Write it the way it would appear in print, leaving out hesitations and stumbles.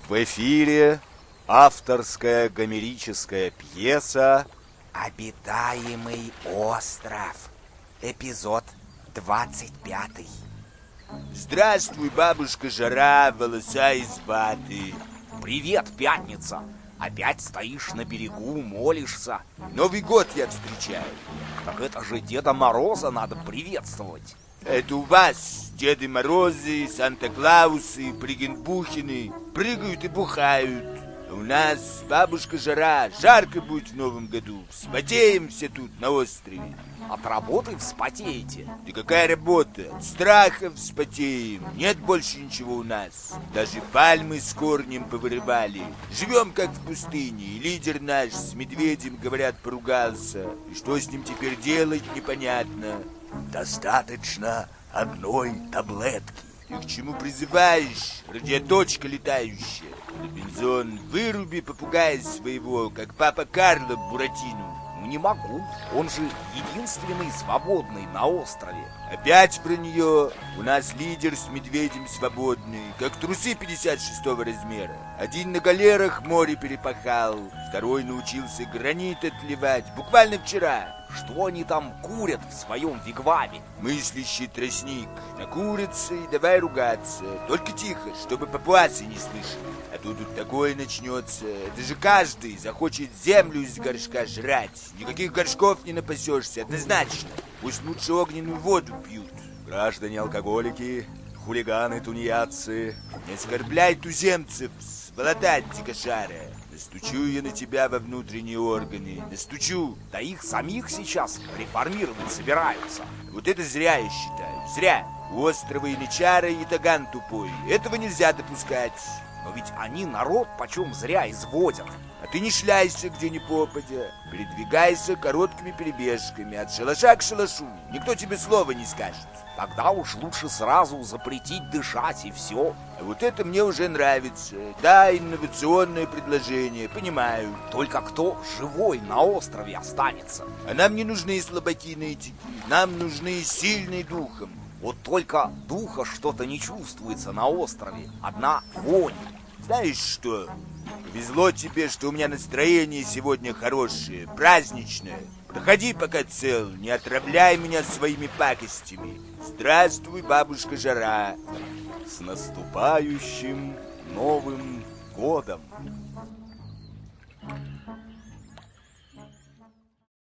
В эфире авторская гомерическая пьеса «Обитаемый остров». Эпизод 25. Здравствуй, бабушка Жара, волоса из ваты. Привет, Пятница. Опять стоишь на берегу, молишься. Новый год я встречаю. Так это же Деда Мороза надо приветствовать. Это у вас Деды Морозы, Санта-Клаусы, Пригенбухины прыгают и бухают. А у нас бабушка Жара, жарко будет в новом году. Вспотеем все тут на острове. От работы вспотеете? Да какая работа? От страха вспотеем. Нет больше ничего у нас. Даже пальмы с корнем повырывали. Живем как в пустыне. И лидер наш с медведем, говорят, поругался. И что с ним теперь делать, непонятно. Достаточно одной таблетки. Ты к чему призываешь, радиоточка летающая? Робинзон, выруби попугая своего, как папа Карло Буратино. Не могу, он же единственный свободный на острове. Опять про нее. У нас лидер с медведем свободный, как трусы 56-го размера. Один на галерах море перепахал, второй научился гранит отливать буквально вчера. Что они там курят в своем вигваме? Мыслящий тростник. Накурятся и давай ругаться. Только тихо, чтобы папуасы не слышали. А то тут такое начнется. Это же каждый захочет землю из горшка жрать. Никаких горшков не напасешься, однозначно. Пусть лучше огненную воду пьют. граждане-алкоголики, хулиганы тунеядцы. Не оскорбляй туземцев, сволота дикошара. Настучу я на тебя во внутренние органы. Настучу. Да их самих сейчас реформировать собираются. Вот это зря, я считаю. Зря. У острова Ильичара ятаган тупой. Этого нельзя допускать. Но ведь они народ почем зря изводят. А ты не шляйся где ни попадя. Передвигайся короткими перебежками от шалаша к шалашу. Никто тебе слова не скажет. Тогда уж лучше сразу запретить дышать и все. А вот это мне уже нравится. Да, инновационное предложение, понимаю. Только кто живой на острове останется? А нам не нужны слабаки нытики. Нам нужны сильные духом. Вот только духа что-то не чувствуется на острове. Одна вонь. Знаешь что? Повезло тебе, что у меня настроение сегодня хорошее, праздничное. Доходи, пока цел, не отравляй меня своими пакостями. Здравствуй, бабушка Жара. С наступающим Новым годом!